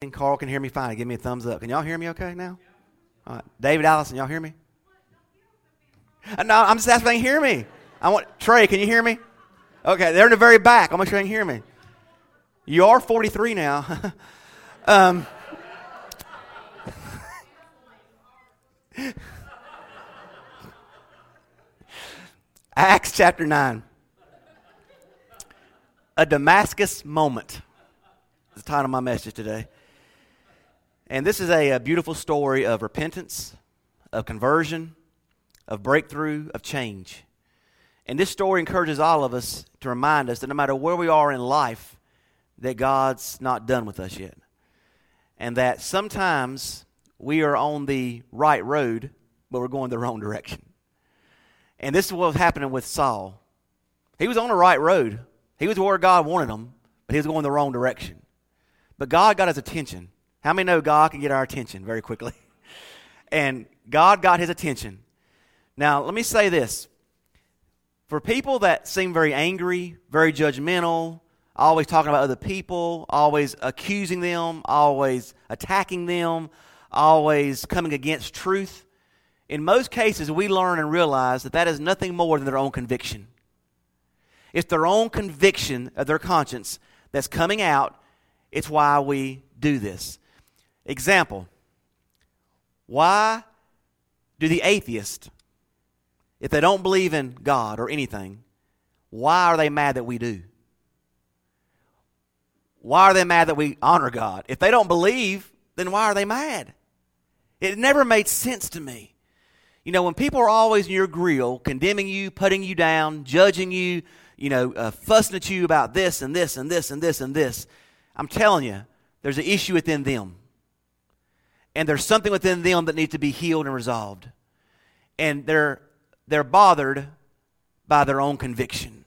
checking. Carl can hear me fine. Give me a thumbs up. Can y'all hear me okay now? All right. David, Allison, y'all hear me? No, I'm just asking if they can hear me. Trey, can you hear me? Okay, they're in the very back. I'll make sure they can hear me. You are 43 now. Acts chapter 9. A Damascus moment is the title of my message today. And this is a beautiful story of repentance, of conversion, of breakthrough, of change. And this story encourages all of us to remind us that no matter where we are in life, that God's not done with us yet. And that sometimes we are on the right road, but we're going the wrong direction. And this is what was happening with Saul. He was on the right road. He was where God wanted him, but he was going the wrong direction. But God got his attention. How many know God can get our attention very quickly? And God got his attention. Now, let me say this. For people that seem very angry, very judgmental, always talking about other people, always accusing them, always attacking them, always coming against truth, in most cases we learn and realize that that is nothing more than their own conviction. It's their own conviction of their conscience that's coming out. It's why we do this. Example, why do the atheists, if they don't believe in God or anything, why are they mad that we do? Why are they mad that we honor God? If they don't believe, then why are they mad? It never made sense to me. You know, when people are always in your grill, condemning you, putting you down, judging you, fussing at you about this and this and this and this and this, I'm telling you, there's an issue within them. And there's something within them that needs to be healed and resolved. And they're bothered by their own conviction.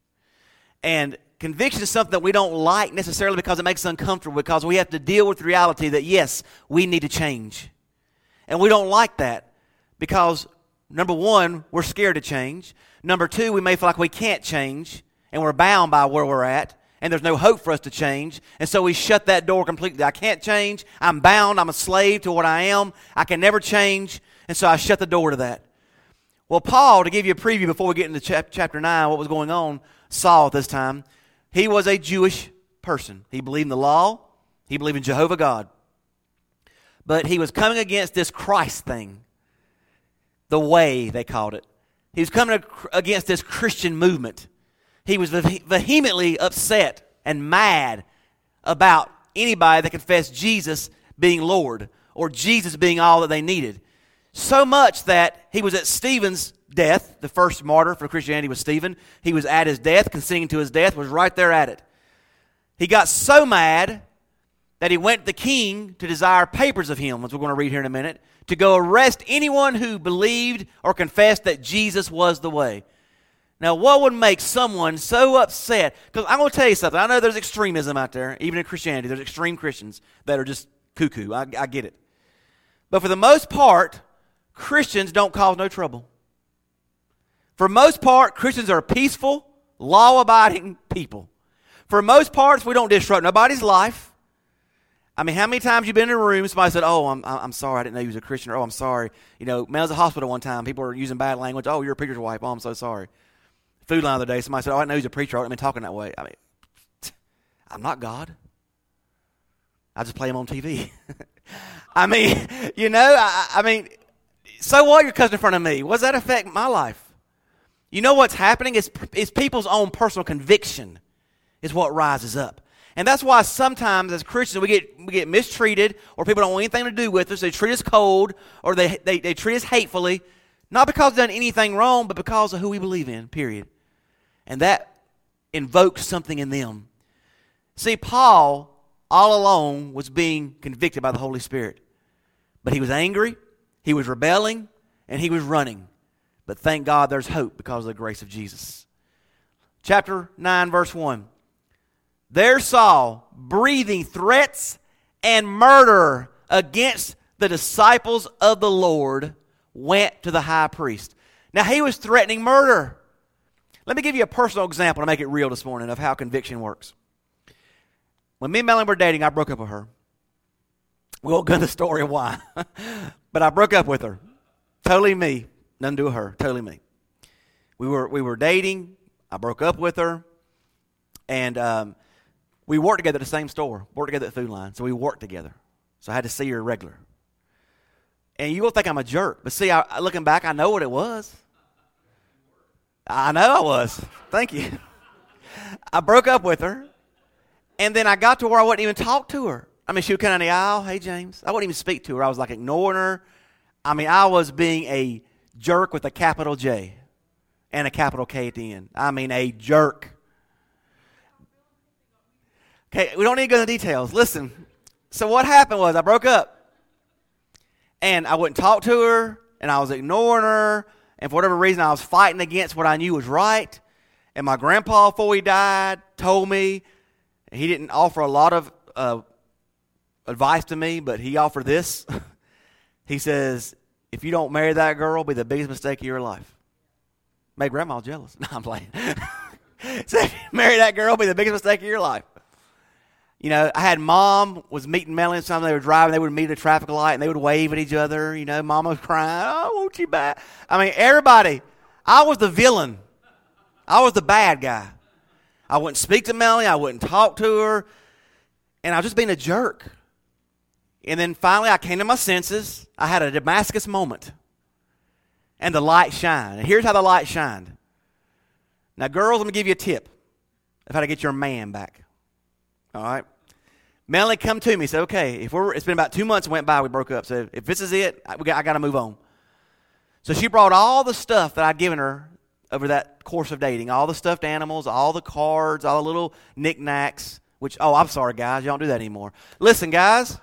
And conviction is something that we don't like necessarily because it makes us uncomfortable, because we have to deal with the reality that, yes, we need to change. And we don't like that because, number one, we're scared to change. Number two, we may feel like we can't change and we're bound by where we're at and there's no hope for us to change. And so we shut that door completely. I can't change. I'm bound. I'm a slave to what I am. I can never change. And so I shut the door to that. Well, Paul, to give you a preview before we get into chapter 9, what was going on, Saul at this time, he was a Jewish person. He believed in the law. He believed in Jehovah God. But he was coming against this Christ thing, the way they called it. He was coming against this Christian movement. He was vehemently upset and mad about anybody that confessed Jesus being Lord or Jesus being all that they needed. So much that he was at Stephen's death. The first martyr for Christianity was Stephen. He was at his death, consenting to his death, was right there at it. He got so mad that he went to the king to desire papers of him, as we're going to read here in a minute, to go arrest anyone who believed or confessed that Jesus was the way. Now, what would make someone so upset? Because I'm going to tell you something. I know there's extremism out there, even in Christianity. There's extreme Christians that are just cuckoo. I get it. But for the most part, Christians don't cause no trouble. For most part, Christians are peaceful, law-abiding people. For most parts, we don't disrupt nobody's life. I mean, how many times you been in a room, somebody said, oh, I'm sorry, I didn't know you was a Christian, or oh, I'm sorry. You know, man, I was at the hospital one time, people were using bad language, oh, you're a preacher's wife, oh, I'm so sorry. Food line the other day, somebody said, oh, I didn't know he was a preacher, I wouldn't have been talking that way. I mean, I'm not God. I just play him on TV. I mean, I mean, so what, you're cussing in front of me? What does that affect my life? You know what's happening? It's people's own personal conviction is what rises up. And that's why sometimes as Christians we get mistreated, or people don't want anything to do with us. They treat us cold, or they treat us hatefully, not because they've done anything wrong, but because of who we believe in, period. And that invokes something in them. See, Paul, all along, was being convicted by the Holy Spirit. But he was angry, he was rebelling, and he was running. But thank God there's hope because of the grace of Jesus. Chapter 9, verse 1. There Saul, breathing threats and murder against the disciples of the Lord, went to the high priest. Now he was threatening murder. Let me give you a personal example to make it real this morning of how conviction works. When me and Melanie were dating, I broke up with her. We won't go into the story of why. But I broke up with her. Totally me. Nothing to do with her. Totally me. We were dating. I broke up with her. And we worked together at the same store. Worked together at Food Line. So we worked together. So I had to see her regular. And you will think I'm a jerk. But see, looking back, I know what it was. I know I was. Thank you. I broke up with her. And then I got to where I wouldn't even talk to her. I mean, she would come down the aisle. Hey, James. I wouldn't even speak to her. I was like ignoring her. I mean, I was being a jerk with a capital J and a capital K at the end. I mean, a jerk. Okay, we don't need to go into details. Listen. So what happened was I broke up. And I wouldn't talk to her. And I was ignoring her. And for whatever reason, I was fighting against what I knew was right. And my grandpa, before he died, told me, he didn't offer a lot of advice to me, but he offered this. He says, if you don't marry that girl, it'll be the biggest mistake of your life. Made grandma jealous. No, I'm playing. So if you marry that girl, it'll be the biggest mistake of your life. You know, I had mom was meeting Melanie something. They were driving. They would meet at a traffic light, and they would wave at each other. You know, mama was crying. Oh, won't you back? I mean, everybody. I was the villain. I was the bad guy. I wouldn't speak to Melanie. I wouldn't talk to her. And I was just being a jerk. And then finally I came to my senses. I had a Damascus moment. And the light shined. And here's how the light shined. Now, girls, let me give you a tip of how to get your man back. All right? Melanie come to me. Said, okay, it's been about 2 months went by. We broke up. So if this is it, I got to move on. So she brought all the stuff that I'd given her over that course of dating. All the stuffed animals, all the cards, all the little knickknacks. Which, I'm sorry, guys. You don't do that anymore. Listen, guys.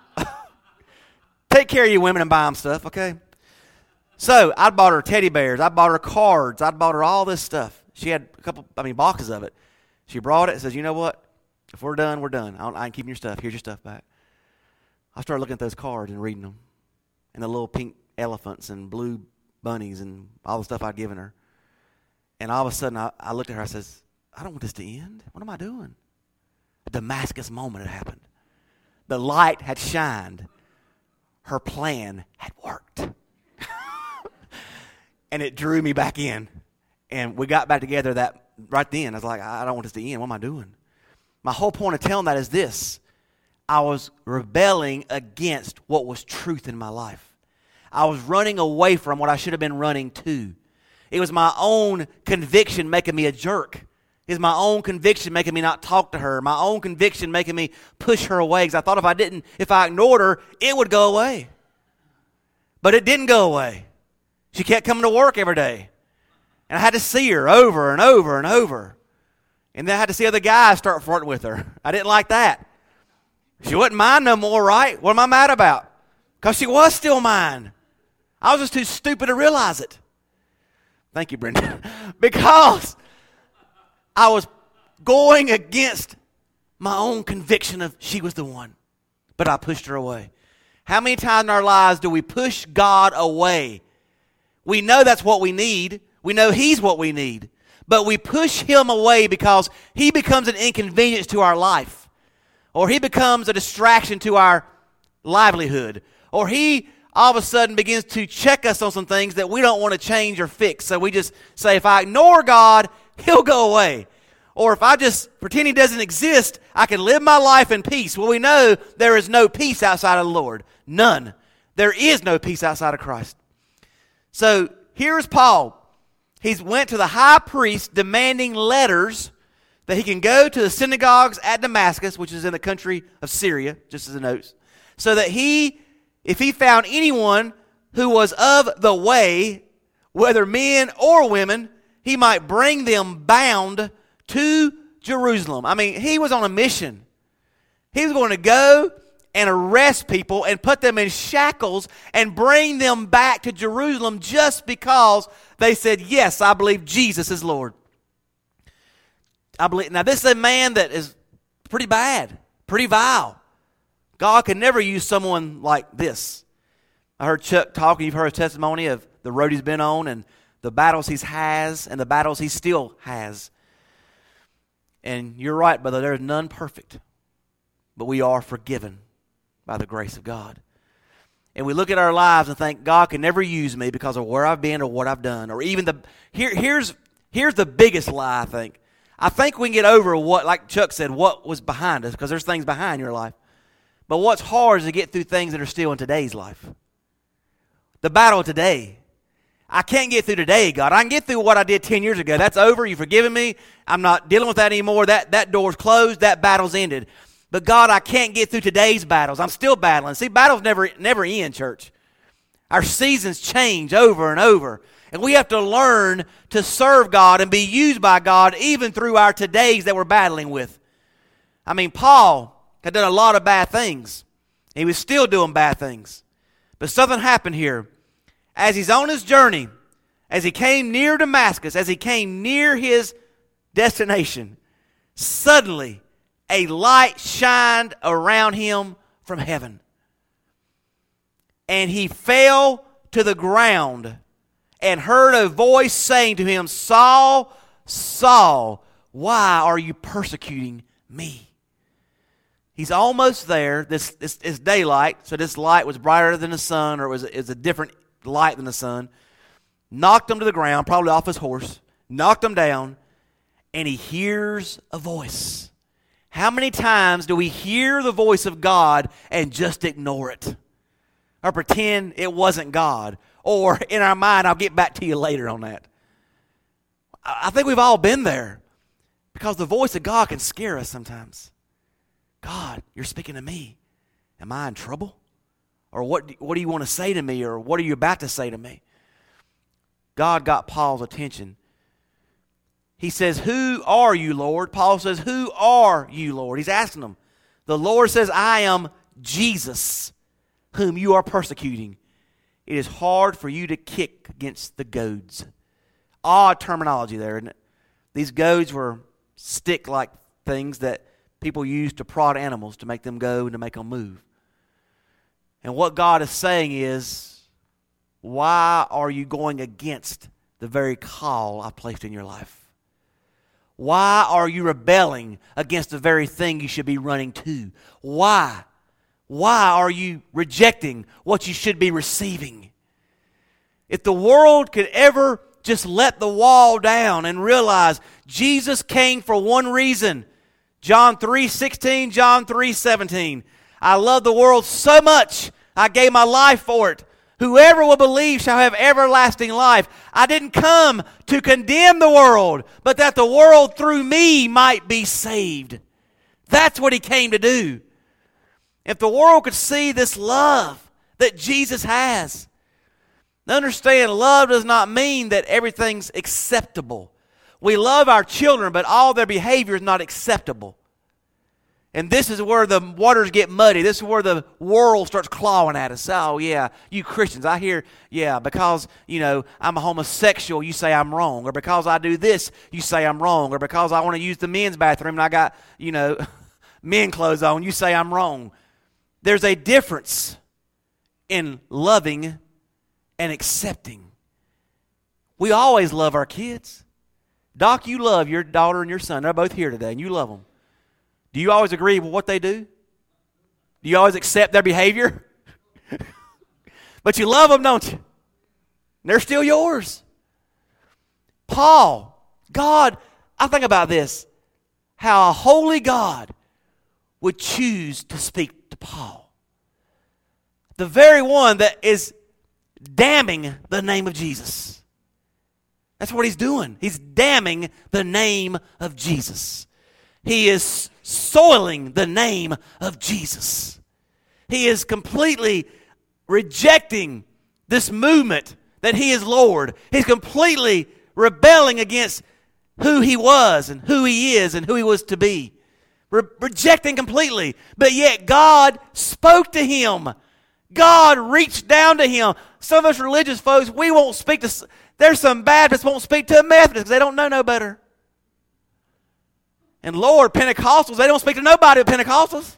Take care of you women and buy them stuff, okay? So I bought her teddy bears. I bought her cards. I bought her all this stuff. She had boxes of it. She brought it and says, you know what? If we're done, we're done. I ain't keeping your stuff. Here's your stuff back. I started looking at those cards and reading them. And the little pink elephants and blue bunnies and all the stuff I'd given her. And all of a sudden, I looked at her. I says, I don't want this to end. What am I doing? A Damascus moment had happened. The light had shined. Her plan had worked. And it drew me back in. And we got back together that right then. I was like, I don't want this to end. What am I doing? My whole point of telling that is this. I was rebelling against what was truth in my life. I was running away from what I should have been running to. It was my own conviction making me a jerk. It was my own conviction making me not talk to her. My own conviction making me push her away. Because I thought if I ignored her, it would go away. But it didn't go away. She kept coming to work every day. And I had to see her over and over and over. And then I had to see other guys start flirting with her. I didn't like that. She wasn't mine no more, right? What am I mad about? Because she was still mine. I was just too stupid to realize it. Thank you, Brenda. Because I was going against my own conviction of she was the one. But I pushed her away. How many times in our lives do we push God away? We know that's what we need. We know He's what we need. But we push Him away because He becomes an inconvenience to our life. Or He becomes a distraction to our livelihood. Or He all of a sudden begins to check us on some things that we don't want to change or fix. So we just say, if I ignore God, He'll go away. Or if I just pretend He doesn't exist, I can live my life in peace. Well, we know there is no peace outside of the Lord. None. There is no peace outside of Christ. So here's Paul. He's went to the high priest demanding letters that he can go to the synagogues at Damascus, which is in the country of Syria, just as a note, so that if he found anyone who was of the way, whether men or women, he might bring them bound to Jerusalem. I mean, he was on a mission. He was going to go and arrest people and put them in shackles and bring them back to Jerusalem just because they said, yes, I believe Jesus is Lord. Now, this is a man that is pretty bad, pretty vile. God could never use someone like this. I heard Chuck talking. You've heard his testimony of the road he's been on and the battles he has and the battles he still has. And you're right, brother, there is none perfect, but we are forgiven. by the grace of God. And we look at our lives and think, God can never use me because of where I've been or what I've done. Or even here's the biggest lie, I think. I think we can get over what, like Chuck said, what was behind us, because there's things behind your life. But what's hard is to get through things that are still in today's life. The battle of today. I can't get through today, God. I can get through what I did 10 years ago. That's over. You've forgiven me. I'm not dealing with that anymore. That door's closed. That battle's ended. But God, I can't get through today's battles. I'm still battling. See, battles never end, church. Our seasons change over and over. And we have to learn to serve God and be used by God even through our todays that we're battling with. I mean, Paul had done a lot of bad things. He was still doing bad things. But something happened here. As he's on his journey, as he came near Damascus, as he came near his destination, suddenly a light shined around him from heaven. And he fell to the ground and heard a voice saying to him, Saul, Saul, why are you persecuting me? He's almost there. This is daylight, so this light was brighter than the sun, or it was a different light than the sun. Knocked him to the ground, probably off his horse, knocked him down, and he hears a voice. How many times do we hear the voice of God and just ignore it? Or pretend it wasn't God? Or in our mind, I'll get back to you later on that. I think we've all been there. Because the voice of God can scare us sometimes. God, you're speaking to me. Am I in trouble? Or what do you want to say to me? Or what are you about to say to me? God got Paul's attention. He says, who are you, Lord? Paul says, who are you, Lord? He's asking him. The Lord says, I am Jesus, whom you are persecuting. It is hard for you to kick against the goads. Odd terminology there, isn't it? These goads were stick-like things that people used to prod animals to make them go and to make them move. And what God is saying is, why are you going against the very call I placed in your life? Why are you rebelling against the very thing you should be running to? Why? Why are you rejecting what you should be receiving? If the world could ever just let the wall down and realize Jesus came for one reason. John 3:16, John 3:17. I love the world so much, I gave my life for it. Whoever will believe shall have everlasting life. I didn't come to condemn the world, but that the world through me might be saved. That's what he came to do. If the world could see this love that Jesus has. Understand, love does not mean that everything's acceptable. We love our children, but all their behavior is not acceptable. And this is where the waters get muddy. This is where the world starts clawing at us. Oh, yeah, you Christians, I hear, yeah, because, I'm a homosexual, you say I'm wrong. Or because I do this, you say I'm wrong. Or because I want to use the men's bathroom and I got, men clothes on, you say I'm wrong. There's a difference in loving and accepting. We always love our kids. Doc, you love your daughter and your son. They're both here today, and you love them. Do you always agree with what they do? Do you always accept their behavior? But you love them, don't you? They're still yours. Paul, God, I think about this. How a holy God would choose to speak to Paul. The very one that is damning the name of Jesus. That's what he's doing. He's damning the name of Jesus. He is soiling the name of Jesus. He is completely rejecting this movement that he is Lord. He's completely rebelling against who he was and who he is and who he was to be. Rejecting completely. But yet God spoke to him. God reached down to him. Some of us religious folks, we won't speak to... There's some Baptists won't speak to a Methodist because they don't know no better. And Lord, Pentecostals, they don't speak to nobody but Pentecostals.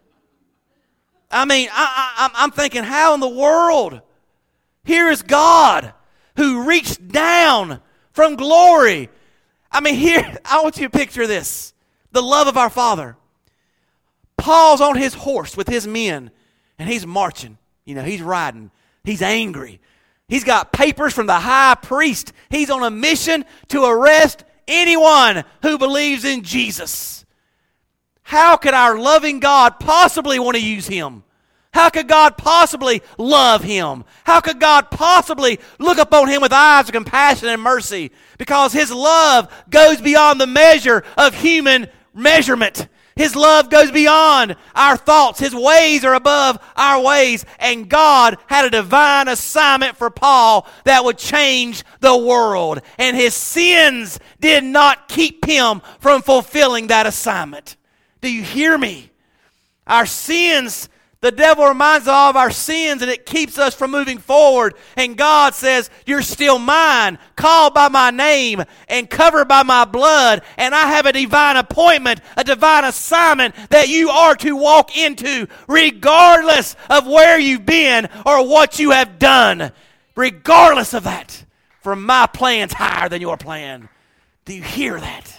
I mean, I'm thinking, how in the world? Here is God who reached down from glory. I mean, here, I want you to picture this. The love of our Father. Paul's on his horse with his men. and he's marching. He's riding. He's angry. He's got papers from the high priest. He's on a mission to arrest anyone who believes in Jesus. How could our loving God possibly want to use him? How could God possibly love him? How could God possibly look upon him with eyes of compassion and mercy? Because his love goes beyond the measure of human measurement. His love goes beyond our thoughts. His ways are above our ways. And God had a divine assignment for Paul that would change the world. And his sins did not keep him from fulfilling that assignment. Do you hear me? Our sins, the devil reminds us of our sins, and it keeps us from moving forward. And God says, you're still mine, called by my name, and covered by my blood. And I have a divine appointment, a divine assignment that you are to walk into, regardless of where you've been or what you have done. Regardless of that, for my plan's higher than your plan. Do you hear that?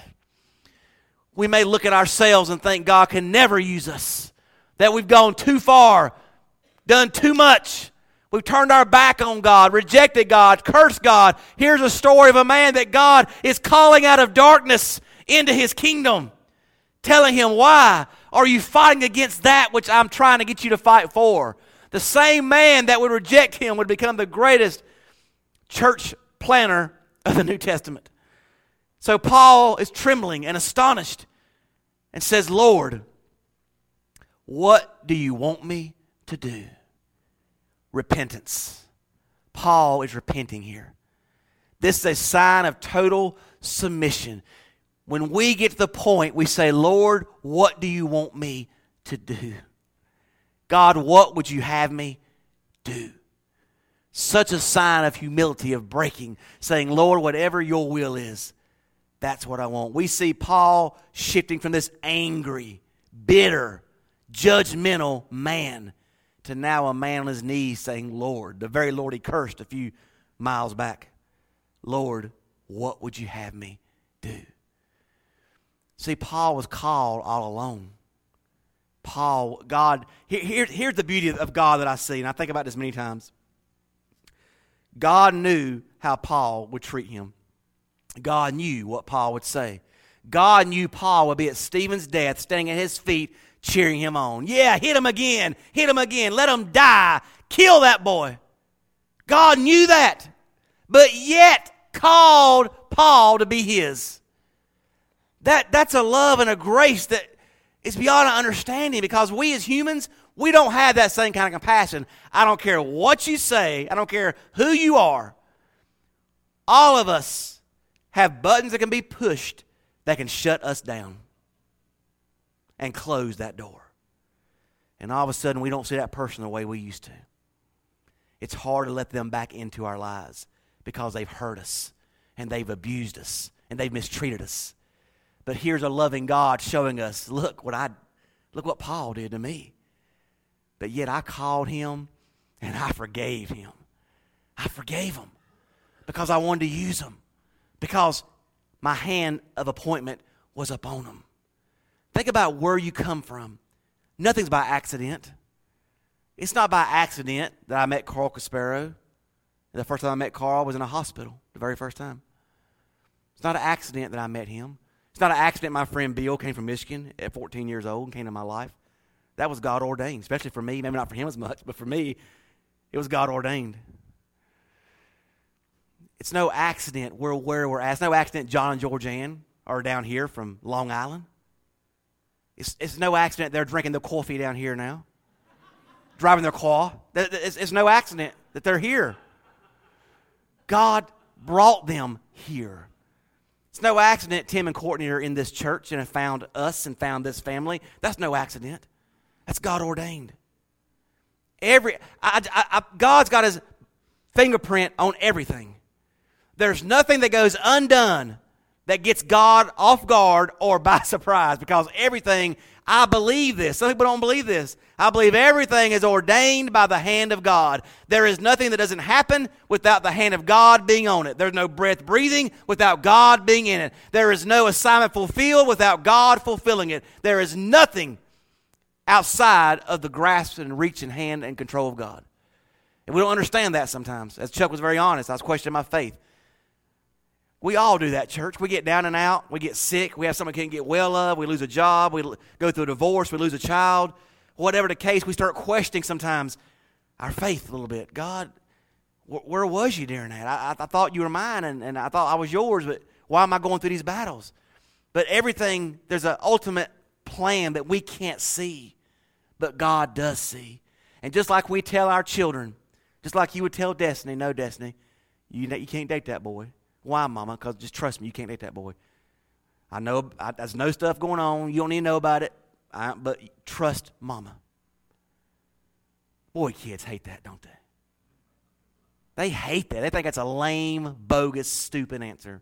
We may look at ourselves and think God can never use us, that we've gone too far, done too much. We've turned our back on God, rejected God, cursed God. Here's a story of a man that God is calling out of darkness into his kingdom, telling him, why are you fighting against that which I'm trying to get you to fight for? The same man that would reject him would become the greatest church planner of the New Testament. So Paul is trembling and astonished and says, Lord, what do you want me to do? Repentance. Paul is repenting here. This is a sign of total submission. When we get to the point, we say, Lord, what do you want me to do? God, what would you have me do? Such a sign of humility, of breaking, saying, Lord, whatever your will is, that's what I want. We see Paul shifting from this angry, bitter, judgmental man to now a man on his knees saying, Lord, the very Lord he cursed a few miles back. Lord, what would you have me do? See, Paul was called all alone. Here's the beauty of God that I see, and I think about this many times. God knew how Paul would treat him. God knew what Paul would say. God knew Paul would be at Stephen's death, standing at his feet, cheering him on. Yeah, hit him again, let him die, kill that boy. God knew that, but yet called Paul to be his. That's a love and a grace that is beyond our understanding, because we as humans, we don't have that same kind of compassion. I don't care what you say, I don't care who you are. All of us have buttons that can be pushed that can shut us down and close that door. And all of a sudden, we don't see that person the way we used to. It's hard to let them back into our lives because they've hurt us and they've abused us and they've mistreated us. But here's a loving God showing us, look what Paul did to me. But yet I called him and I forgave him. I forgave him because I wanted to use him, because my hand of appointment was upon him. Think about where you come from. Nothing's by accident. It's not by accident that I met Carl Caspero. The first time I met Carl was in a hospital, the very first time. It's not an accident that I met him. It's not an accident my friend Bill came from Michigan at 14 years old and came to my life. That was God ordained, especially for me. Maybe not for him as much, but for me, it was God ordained. It's no accident where we're at. It's no accident John and Georgianne are down here from Long Island. It's no accident they're drinking the coffee down here now, driving their car. It's no accident that they're here. God brought them here. It's no accident Tim and Courtney are in this church and have found us and found this family. That's no accident. That's God ordained. God's got his fingerprint on everything. There's nothing that goes undone that gets God off guard or by surprise, because everything, I believe this. Some people don't believe this. I believe everything is ordained by the hand of God. There is nothing that doesn't happen without the hand of God being on it. There's no breath breathing without God being in it. There is no assignment fulfilled without God fulfilling it. There is nothing outside of the grasp and reach and hand and control of God. And we don't understand that sometimes. As Chuck was very honest, I was questioning my faith. We all do that, church. We get down and out. We get sick. We have something we can't get well of. We lose a job. We go through a divorce. We lose a child. Whatever the case, we start questioning sometimes our faith a little bit. God, where was you during that? I thought you were mine, and I thought I was yours, but why am I going through these battles? But everything, there's an ultimate plan that we can't see, but God does see. And just like we tell our children, just like you would tell Destiny, no, Destiny, you can't date that boy. Why, Mama? Because just trust me, you can't date that boy. I know there's no stuff going on. You don't need to know about it, but trust Mama. Boy, kids hate that, don't they? They hate that. They think that's a lame, bogus, stupid answer.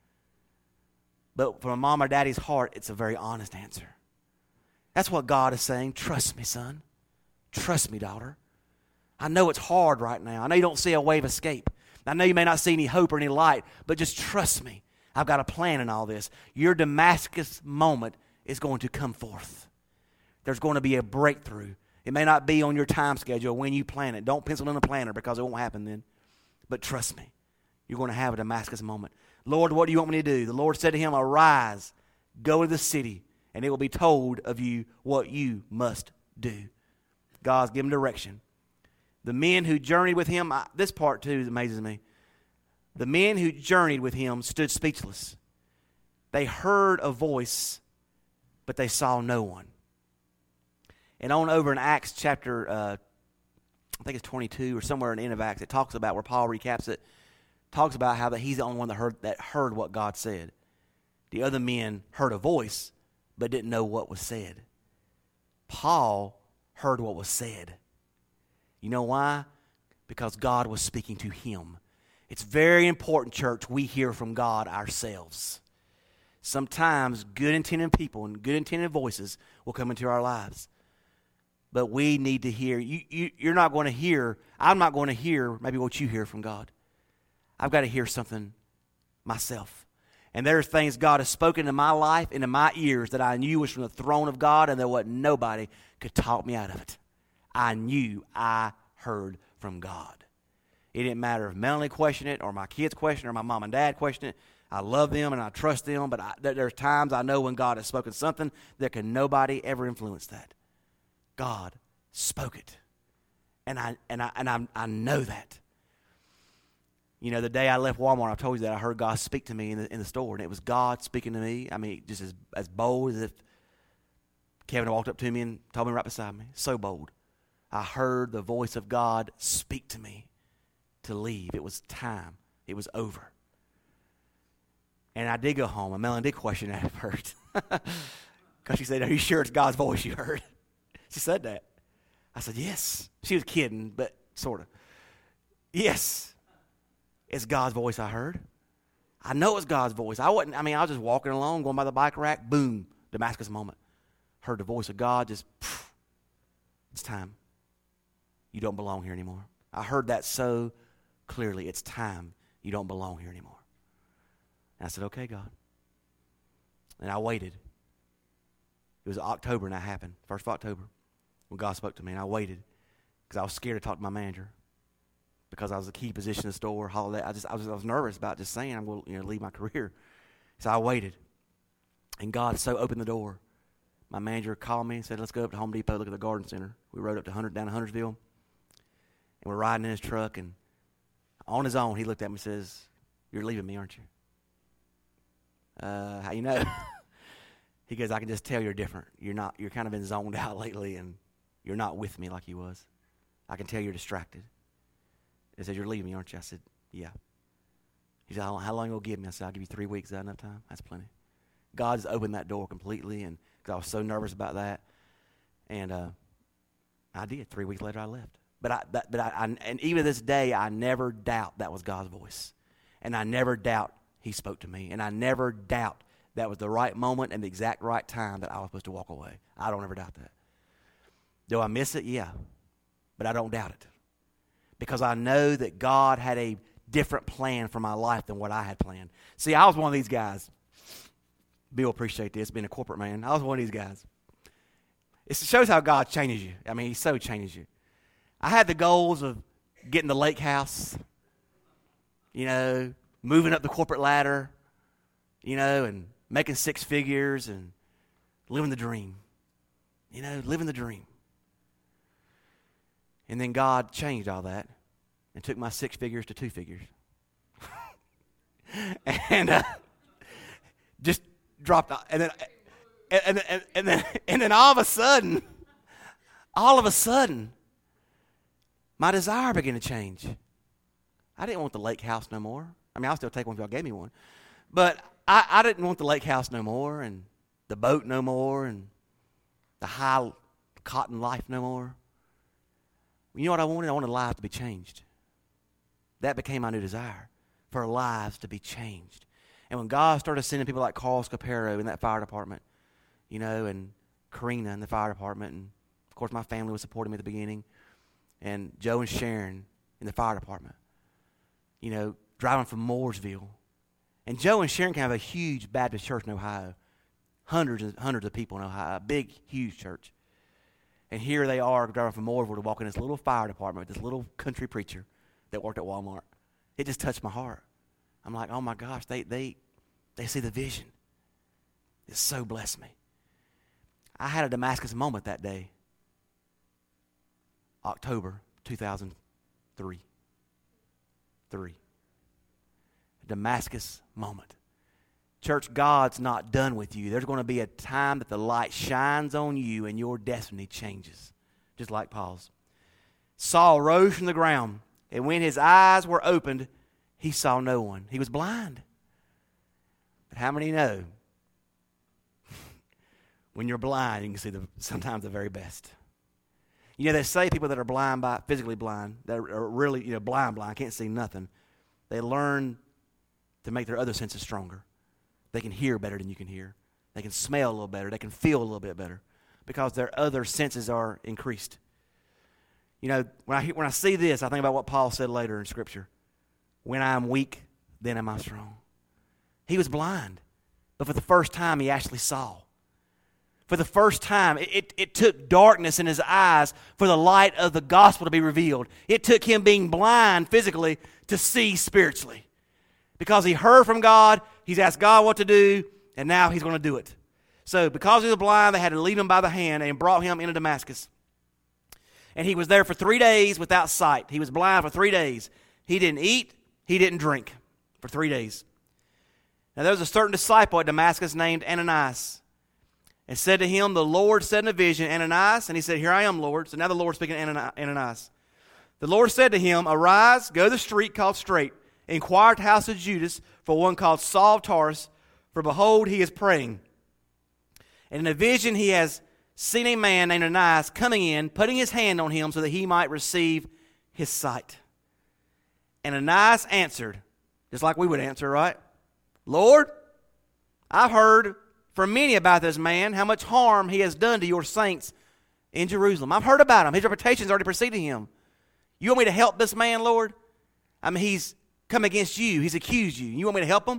But from a mom or daddy's heart, it's a very honest answer. That's what God is saying. Trust me, son. Trust me, daughter. I know it's hard right now. I know you don't see a way of escape. I know you may not see any hope or any light, but just trust me. I've got a plan in all this. Your Damascus moment is going to come forth. There's going to be a breakthrough. It may not be on your time schedule when you plan it. Don't pencil in a planner because it won't happen then. But trust me, you're going to have a Damascus moment. Lord, what do you want me to do? The Lord said to him, arise, go to the city, and it will be told of you what you must do. God's given direction. The men who journeyed with him, this part too amazes me. The men who journeyed with him stood speechless. They heard a voice, but they saw no one. And on over in Acts chapter, I think it's 22 or somewhere in the end of Acts, it talks about where Paul recaps it, talks about how that he's the only one that heard what God said. The other men heard a voice, but didn't know what was said. Paul heard what was said. You know why? Because God was speaking to him. It's very important, church, we hear from God ourselves. Sometimes good intended people and good intended voices will come into our lives. But we need to hear. You're not going to hear, I'm not going to hear maybe what you hear from God. I've got to hear something myself. And there's things God has spoken in my life, into my ears, that I knew was from the throne of God, and there wasn't nobody could talk me out of it. I knew I heard from God. It didn't matter if Melanie questioned it, or my kids questioned it, or my mom and dad questioned it. I love them and I trust them, but there's times I know when God has spoken something that can nobody ever influence that. God spoke it. And I know that. You know, the day I left Walmart, I told you that I heard God speak to me in the store, and it was God speaking to me. I mean, just as bold as if Kevin walked up to me and told me right beside me. So bold. I heard the voice of God speak to me to leave. It was time. It was over. And I did go home, and Melanie did question that at first. Because she said, are you sure it's God's voice you heard? She said that. I said, yes. She was kidding, but sort of. Yes. It's God's voice I heard. I know it's God's voice. I was just walking along, going by the bike rack, boom, Damascus moment. Heard the voice of God, just, it's time. You don't belong here anymore. I heard that so clearly. It's time. You don't belong here anymore. And I said, okay, God. And I waited. It was October, and that happened, 1st of October, when God spoke to me. And I waited because I was scared to talk to my manager because I was a key position in the store, holiday. I was nervous about just saying I'm going to leave my career. So I waited. And God so opened the door. My manager called me and said, let's go up to Home Depot, look at the garden center. We rode up to down to Huntersville. And we're riding in his truck. And on his own, he looked at me and says, you're leaving me, aren't you? How you know? He goes, I can just tell you're different. You're kind of been zoned out lately, and you're not with me like you was. I can tell you're distracted. He said, you're leaving me, aren't you? I said, yeah. He said, how long will you give me? I said, I'll give you 3 weeks. Is that enough time? That's plenty. God's opened that door completely, and because I was so nervous about that. And I did. 3 weeks later, I left. And even to this day, I never doubt that was God's voice. And I never doubt he spoke to me. And I never doubt that was the right moment and the exact right time that I was supposed to walk away. I don't ever doubt that. Do I miss it? Yeah. But I don't doubt it. Because I know that God had a different plan for my life than what I had planned. See, I was one of these guys. Bill will appreciate this, being a corporate man. I was one of these guys. It shows how God changes you. I mean, He so changes you. I had the goals of getting the lake house, moving up the corporate ladder, and making six figures and living the dream. Living the dream. And then God changed all that and took my six figures to two figures. and just dropped, and then all of a sudden, my desire began to change. I didn't want the lake house no more. I mean, I'll still take one if y'all gave me one. But I didn't want the lake house no more, and the boat no more, and the high cotton life no more. You know what I wanted? I wanted lives to be changed. That became my new desire, for lives to be changed. And when God started sending people like Carl Scapero in that fire department, and Karina in the fire department, and of course my family was supporting me at the beginning, and Joe and Sharon in the fire department, driving from Mooresville. And Joe and Sharon have a huge Baptist church in Ohio, hundreds and hundreds of people in Ohio, a big, huge church. And here they are driving from Mooresville to walk in this little fire department with this little country preacher that worked at Walmart. It just touched my heart. I'm like, oh my gosh, they see the vision. It so blessed me. I had a Damascus moment that day, October 2003. A Damascus moment. Church, God's not done with you. There's going to be a time that the light shines on you and your destiny changes, just like Paul's. Saul rose from the ground, and when his eyes were opened, he saw no one. He was blind. But how many know? When you're blind, you can see sometimes the very best. They say people that are physically blind, that are really, blind, can't see nothing, they learn to make their other senses stronger. They can hear better than you can hear. They can smell a little better. They can feel a little bit better because their other senses are increased. When I see this, I think about what Paul said later in Scripture. When I am weak, then am I strong. He was blind, but for the first time, he actually saw. For the first time, it took darkness in his eyes for the light of the gospel to be revealed. It took him being blind physically to see spiritually. Because he heard from God, he's asked God what to do, and now he's going to do it. So because he was blind, they had to lead him by the hand and brought him into Damascus. And he was there for 3 days without sight. He was blind for 3 days. He didn't eat, he didn't drink for 3 days. Now there was a certain disciple at Damascus named Ananias. And said to him, the Lord said in a vision, Ananias, and he said, here I am, Lord. So now the Lord's speaking to Ananias. The Lord said to him, arise, go to the street called Straight, inquire at the house of Judas for one called Saul of Tarsus, for behold, he is praying. And in a vision he has seen a man named Ananias coming in, putting his hand on him so that he might receive his sight. And Ananias answered, just like we would answer, right? Lord, I've heard from many about this man, how much harm he has done to your saints in Jerusalem. I've heard about him. His reputation's already preceded him. You want me to help this man, Lord? I mean, he's come against you. He's accused you. You want me to help him?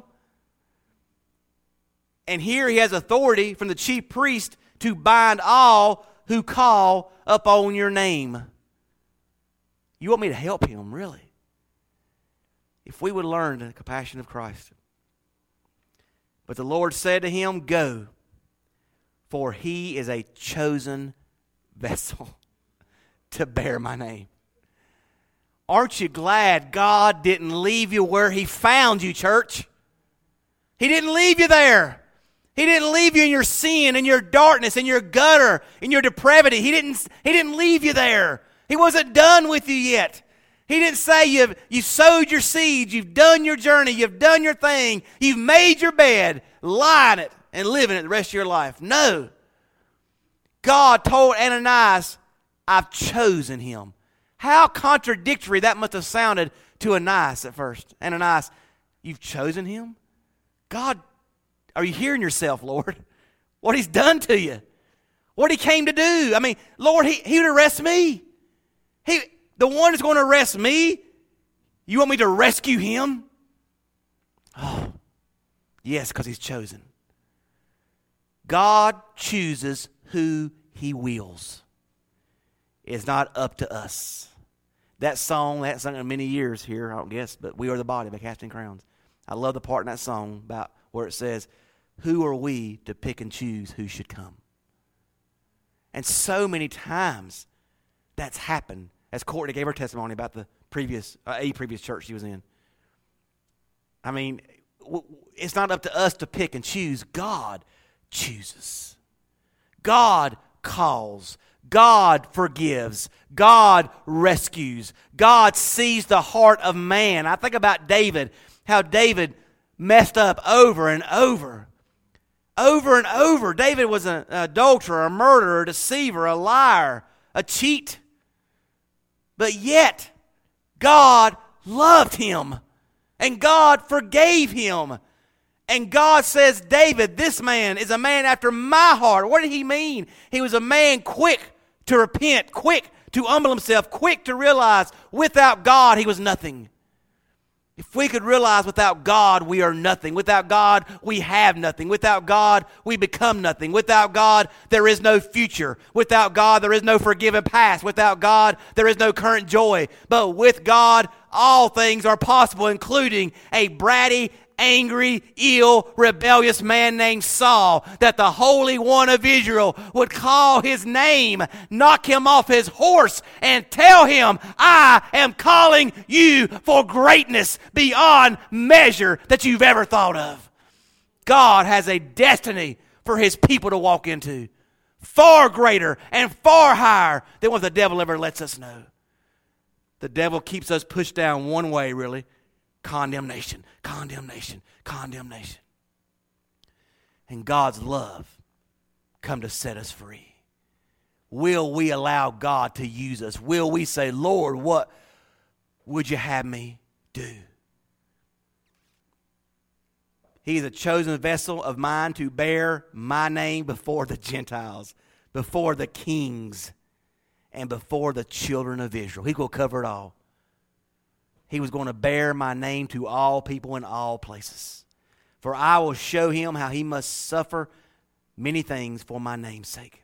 And here he has authority from the chief priest to bind all who call upon your name. You want me to help him, really? If we would learn the compassion of Christ. But the Lord said to him, go, for he is a chosen vessel to bear my name. Aren't you glad God didn't leave you where he found you, church? He didn't leave you there. He didn't leave you in your sin, in your darkness, in your gutter, in your depravity. He didn't leave you there. He wasn't done with you yet. He didn't say you've sowed your seeds, you've done your journey, you've done your thing, you've made your bed, lie in it, and live in it the rest of your life. No. God told Ananias, I've chosen him. How contradictory that must have sounded to Ananias at first. Ananias, you've chosen him? God, are you hearing yourself, Lord? What he's done to you. What he came to do. I mean, Lord, he would arrest me. The one who's going to arrest me, you want me to rescue him? Oh, yes, because he's chosen. God chooses who He wills. It's not up to us. That song, that's sung in many years here, I don't guess, but We Are the Body by Casting Crowns. I love the part in that song about where it says, who are we to pick and choose who should come? And so many times that's happened. As Courtney gave her testimony about the previous church she was in. I mean, it's not up to us to pick and choose. God chooses. God calls. God forgives. God rescues. God sees the heart of man. I think about David, how David messed up over and over. Over and over. David was an adulterer, a murderer, a deceiver, a liar, a cheat. But yet, God loved him. And God forgave him. And God says, David, this man is a man after my heart. What did he mean? He was a man quick to repent, quick to humble himself, quick to realize without God he was nothing. If we could realize without God we are nothing. Without God we have nothing. Without God we become nothing. Without God there is no future. Without God there is no forgiven past. Without God there is no current joy. But with God all things are possible, including a bratty, angry, ill, rebellious man named Saul, that the Holy One of Israel would call his name, knock him off his horse, and tell him, I am calling you for greatness beyond measure that you've ever thought of. God has a destiny for his people to walk into, far greater and far higher than what the devil ever lets us know. The devil keeps us pushed down one way, really. Condemnation, condemnation, condemnation. And God's love come to set us free. Will we allow God to use us? Will we say, Lord, what would you have me do? He is a chosen vessel of mine to bear my name before the Gentiles, before the kings, and before the children of Israel. He will cover it all. He was going to bear my name to all people in all places. For I will show him how he must suffer many things for my name's sake.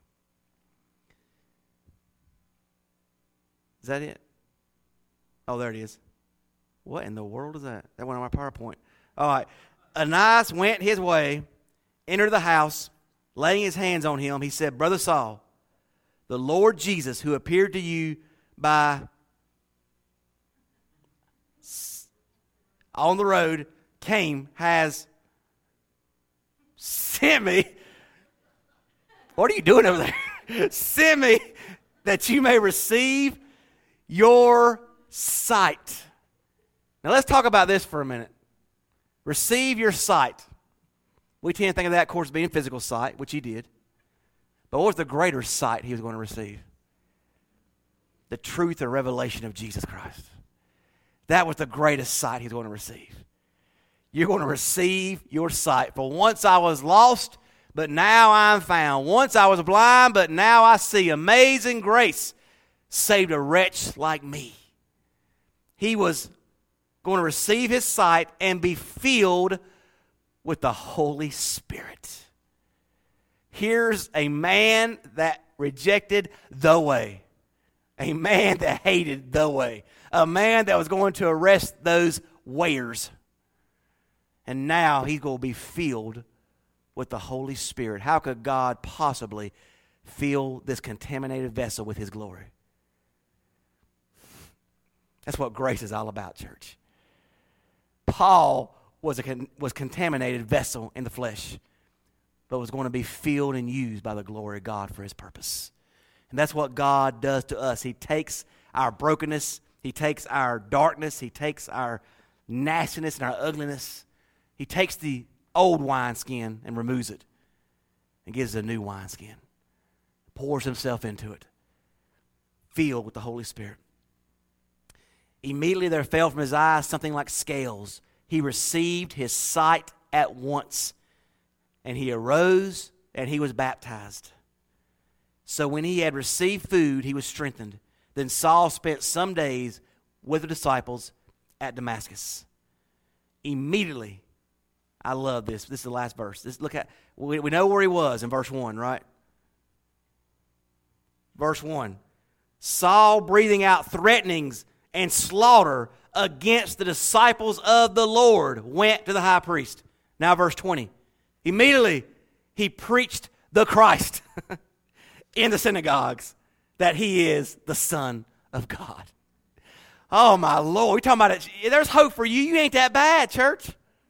Is that it? Oh, there it is. What in the world is that? That went on my PowerPoint. All right. Ananias went his way, entered the house, laying his hands on him. He said, Brother Saul, the Lord Jesus, who appeared to you on the road, has sent me. What are you doing over there? Sent me that you may receive your sight. Now let's talk about this for a minute. Receive your sight. We tend to think of that, of course, being physical sight, which he did. But what was the greater sight he was going to receive? The truth and revelation of Jesus Christ. That was the greatest sight he's going to receive. You're going to receive your sight. For once I was lost, but now I'm found. Once I was blind, but now I see. Amazing grace saved a wretch like me. He was going to receive his sight and be filled with the Holy Spirit. Here's a man that rejected the way. A man that hated the way. A man that was going to arrest those wayers. And now he's going to be filled with the Holy Spirit. How could God possibly fill this contaminated vessel with his glory? That's what grace is all about, church. Paul was contaminated vessel in the flesh, but was going to be filled and used by the glory of God for his purpose. And that's what God does to us. He takes our brokenness, he takes our darkness, he takes our nastiness and our ugliness. He takes the old wineskin and removes it and gives a new wineskin. Pours himself into it, filled with the Holy Spirit. Immediately there fell from his eyes something like scales. He received his sight at once, and he arose and he was baptized. So when he had received food, he was strengthened. Then Saul spent some days with the disciples at Damascus. Immediately, I love this. This is the last verse. We know where he was in verse 1, right? verse 1. Saul breathing out threatenings and slaughter against the disciples of the Lord went to the high priest. Now verse 20. Immediately he preached the Christ in the synagogues that he is the Son of God. Oh my Lord, we're talking about it. There's hope for you. You ain't that bad, church.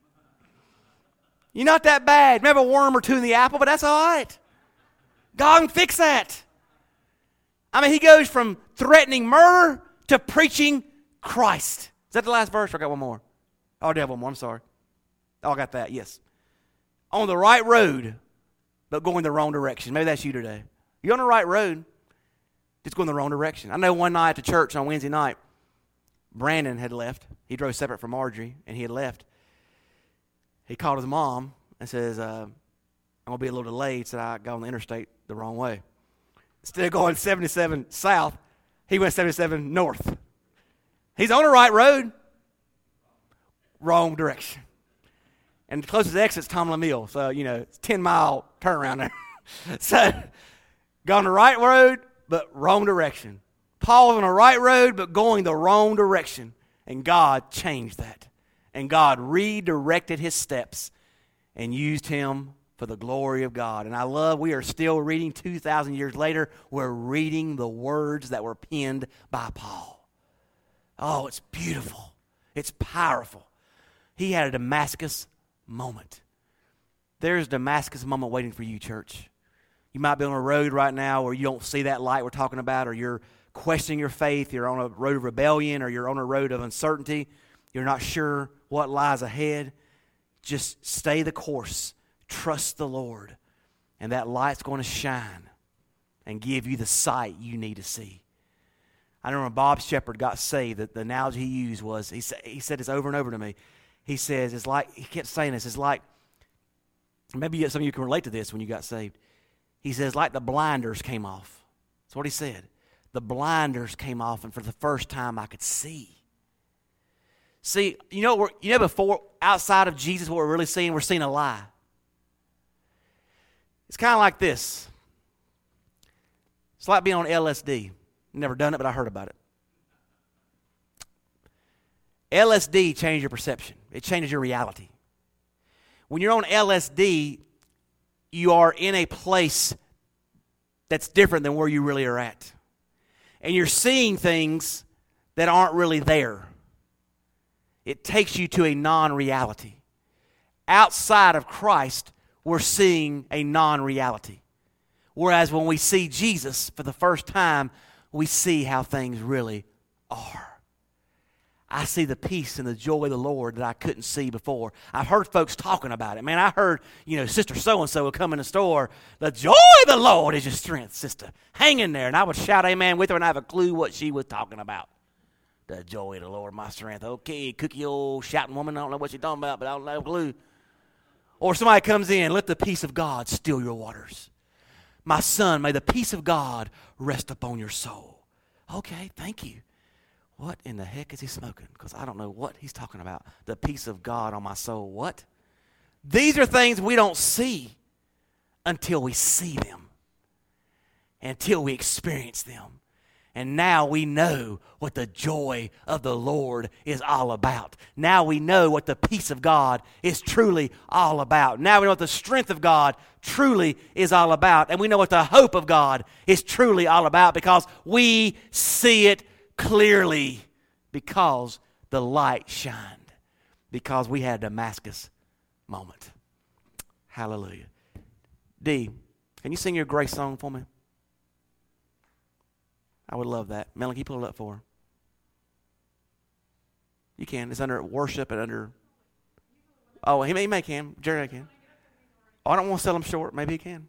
You're not that bad. Maybe a worm or two in the apple, but that's all right. God can fix that. I mean, he goes from threatening murder to preaching Christ. Is that the last verse? Or I got one more. Oh, I did have one more. I'm sorry. Oh, I got that. Yes. On the right road, but going the wrong direction. Maybe that's you today. You're on the right road, just going the wrong direction. I know one night at the church on Wednesday night, Brandon had left. He drove separate from Marjorie, and he had left. He called his mom and says, I'm going to be a little delayed, so I got on the interstate the wrong way. Instead of going 77 south, he went 77 north. He's on the right road, wrong direction. And the closest exit's Tomlin Mill, so, it's a 10-mile turnaround there. So, gone the right road, but wrong direction. Paul's on the right road, but going the wrong direction. And God changed that. And God redirected his steps and used him for the glory of God. And I love, we are still reading 2,000 years later, we're reading the words that were penned by Paul. Oh, it's beautiful. It's powerful. He had a Damascus moment. There's a Damascus moment waiting for you, church. You might be on a road right now where you don't see that light we're talking about, or you're questioning your faith, you're on a road of rebellion, or you're on a road of uncertainty. You're not sure what lies ahead. Just stay the course. Trust the Lord, and that light's going to shine and give you the sight you need to see. I remember when Bob Shepard got saved, the analogy he used was, he said this over and over to me. He says, it's like, he kept saying this, it's like, maybe some of you can relate to this when you got saved. He says, like the blinders came off. That's what he said. The blinders came off, and for the first time I could see. See, before, outside of Jesus, what we're really seeing, we're seeing a lie. It's kind of like this. It's like being on LSD. Never done it, but I heard about it. LSD changes your perception. It changes your reality. When you're on LSD, you are in a place that's different than where you really are at. And you're seeing things that aren't really there. It takes you to a non-reality. Outside of Christ, we're seeing a non-reality. Whereas when we see Jesus for the first time, we see how things really are. I see the peace and the joy of the Lord that I couldn't see before. I've heard folks talking about it. Man, I heard, Sister so-and-so would come in the store. The joy of the Lord is your strength, sister. Hang in there. And I would shout amen with her, and I have a clue what she was talking about. The joy of the Lord, my strength. Okay, cookie old shouting woman. I don't know what she's talking about, but I don't have a clue. Or somebody comes in, let the peace of God still your waters. My son, may the peace of God rest upon your soul. Okay, thank you. What in the heck is he smoking? Because I don't know what he's talking about. The peace of God on my soul. What? These are things we don't see until we see them. Until we experience them. And now we know what the joy of the Lord is all about. Now we know what the peace of God is truly all about. Now we know what the strength of God truly is all about. And we know what the hope of God is truly all about because we see it clearly because the light shined. Because we had a Damascus moment. Hallelujah. D, can you sing your grace song for me? I would love that. Melanie, can you pull it up for her? You can. It's under worship and under... Oh, he may can. Jerry can. Oh, I don't want to sell him short. Maybe he can.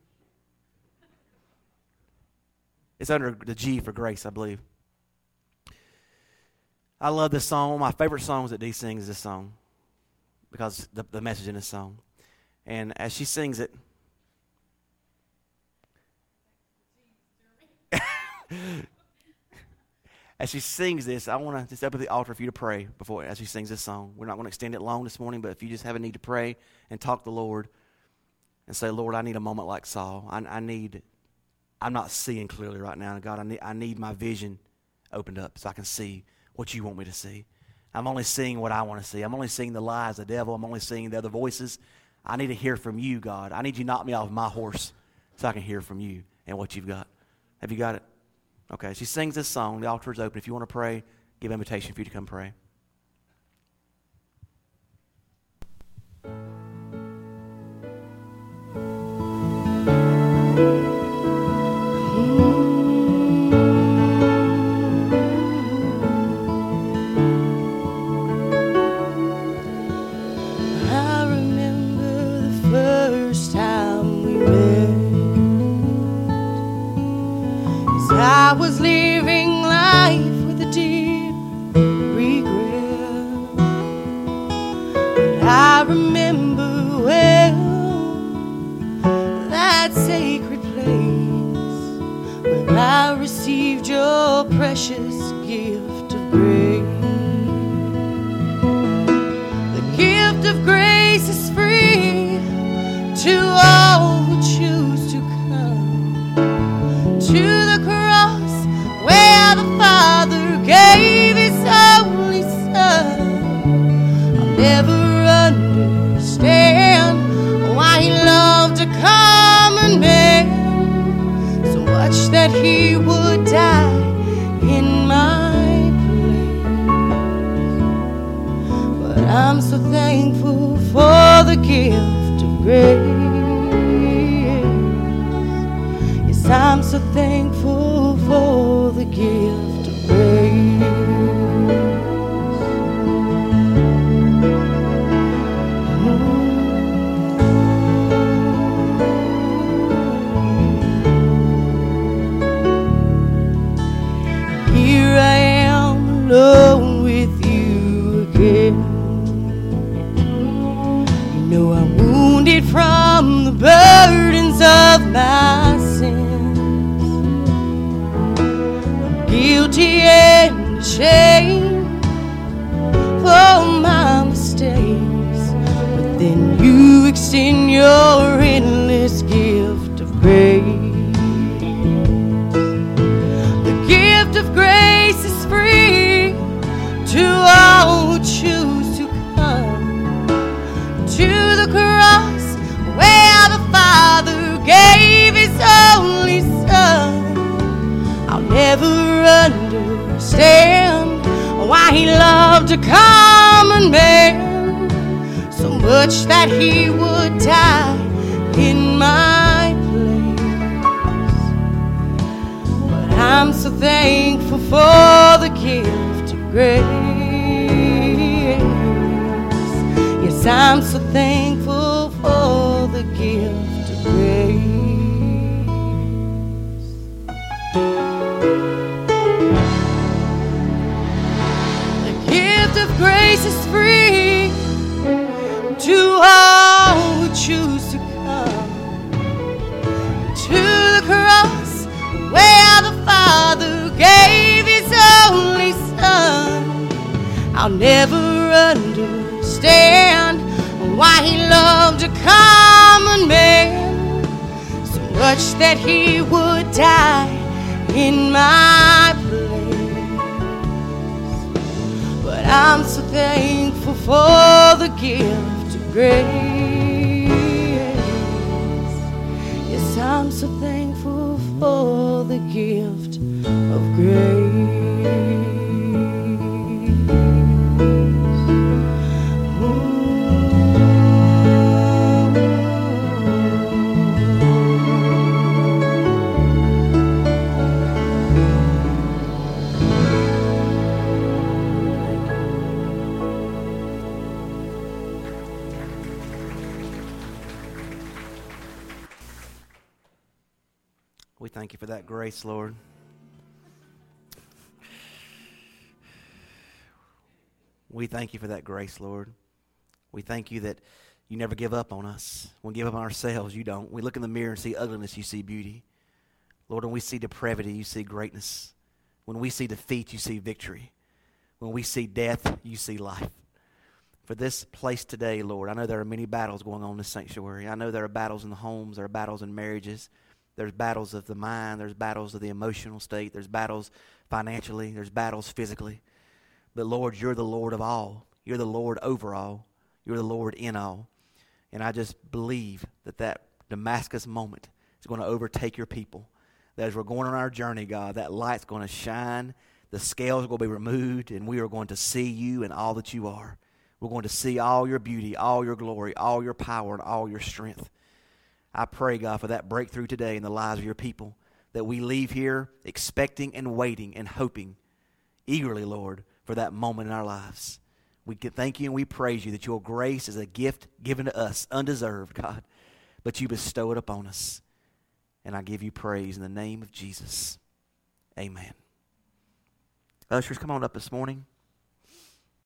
It's under the G for grace, I believe. I love this song. One of my favorite songs that Dee sings is this song because the message in this song. And as she sings it... As she sings this, I want to just open the altar for you to pray before as she sings this song. We're not going to extend it long this morning, but if you just have a need to pray and talk to the Lord and say, Lord, I need a moment like Saul. I need I'm not seeing clearly right now. God, I need my vision opened up so I can see what you want me to see. I'm only seeing what I want to see. I'm only seeing the lies, the devil. I'm only seeing the other voices. I need to hear from you, God. I need you to knock me off my horse so I can hear from you and what you've got. Have you got it? Okay, she sings this song. The altar is open. If you want to pray, give invitation for you to come pray. I was living life with a deep regret, but I remember well that sacred place where I received your precious gift of grace. The gift of grace is free to all who choose to come to the cross where the Father gave His only Son. I'll never understand why He loved a common man so much that He would die in my place. But I'm so thankful for the gift of grace. Yes, I'm so thankful for the gift of grace. Here I am alone with you again. You know I'm wounded from the burdens of my sins. I'm guilty and ashamed for my mistakes, but then you extend your endless gift of grace. The gift of grace is free to all who choose to come to the cross where the Father gave His only Son. I'll never understand why He loved a common man so much that He would die in my place. But I'm so thankful for the gift of grace. Yes, I'm so thankful for the gift of grace. The gift of grace is free to all who choose to come to the cross where the Father gave His only Son. I'll never understand why He loved a common man so much that He would die in my place. But I'm so thankful for the gift of grace. Yes, I'm so thankful for the gift of grace. We thank you for that grace, Lord. We thank you for that grace, Lord. We thank you that you never give up on us. When we give up on ourselves, you don't. We look in the mirror and see ugliness, you see beauty. Lord, when we see depravity, you see greatness. When we see defeat, you see victory. When we see death, you see life. For this place today, Lord, I know there are many battles going on in this sanctuary. I know there are battles in the homes, there are battles in marriages, There's battles of the mind. There's battles of the emotional state. There's battles financially. There's battles physically. But Lord, you're the Lord of all. You're the Lord over all. You're the Lord in all. And I just believe that Damascus moment is going to overtake your people. That as we're going on our journey, God, that light's going to shine. The scales are going to be removed, and we are going to see you and all that you are. We're going to see all your beauty, all your glory, all your power, and all your strength. I pray, God, for that breakthrough today in the lives of your people, that we leave here expecting and waiting and hoping eagerly, Lord, for that moment in our lives. We can thank you and we praise you that your grace is a gift given to us, undeserved, God, but you bestow it upon us. And I give you praise in the name of Jesus. Amen. Ushers, come on up this morning.